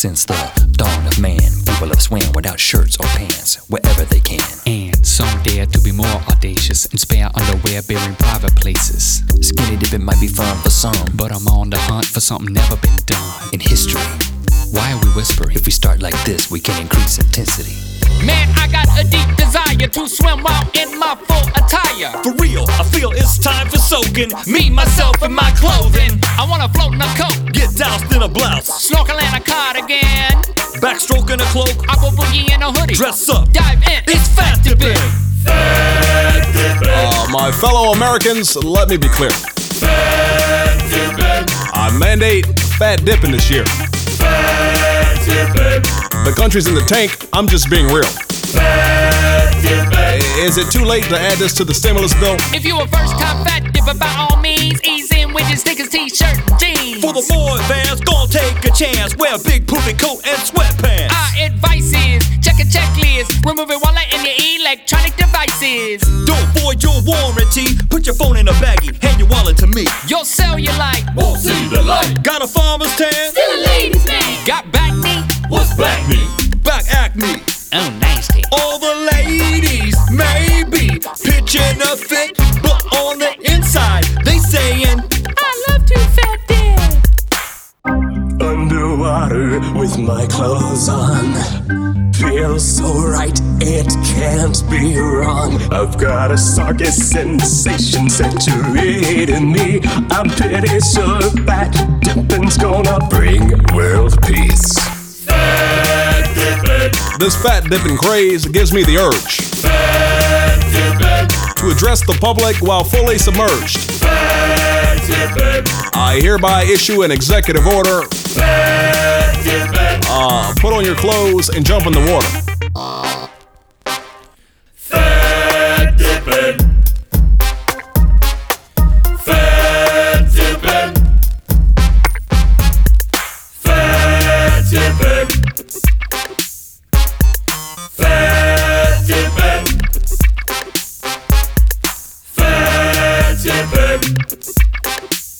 Since the dawn of man, people have swam without shirts or pants, wherever they can. And some dare to be more audacious and spare underwear bearing private places. Skinny dipping might be fun for some, But I'm on the hunt for something never been done. in history, Why are we whispering? if we start like this, we can increase intensity. Man, I got a deep desire to swim while in my full attire. For real, I feel it's time for soaking. Me, myself, and my clothing. I wanna float in a coat, Get doused in a blouse, snorkel in a cardigan, backstroke in a cloak, aqua boogie in a hoodie. dress up. Dive in, it's fat dipping. My fellow Americans, let me be clear. I mandate fat dipping this year. The country's in the tank, I'm just being real. Is it too late to add this to the stimulus bill? If you a first time fat dipper, by all means, ease in with your sneakers, t-shirt, and jeans. For the more advanced, gon' take a chance. Wear a big poofy coat and sweatpants. Our advice is, check a checklist, remove your wallet and your electronic devices. Don't void your warranty. Put your phone in a baggie, hand your wallet to me. Your cellulite, Won't see the light. Got a farmer's tan? still a ladies' man. Got back knee, What's back me? Back acne. oh nasty. All the ladies may be pitching a fit, but on the inside they saying I love to fat dip. Underwater with my clothes on. Feels so right, it can't be wrong. I've got a soggy sensation saturating me. I'm pretty sure fat dipping's gonna bring world peace. This fat dipping craze gives me the urge to address the public while fully submerged. I hereby issue an executive order. Put on your clothes and jump in the water. fat dipping. Fat dipping. Fat dipping. Fat dipping. Fat dipping.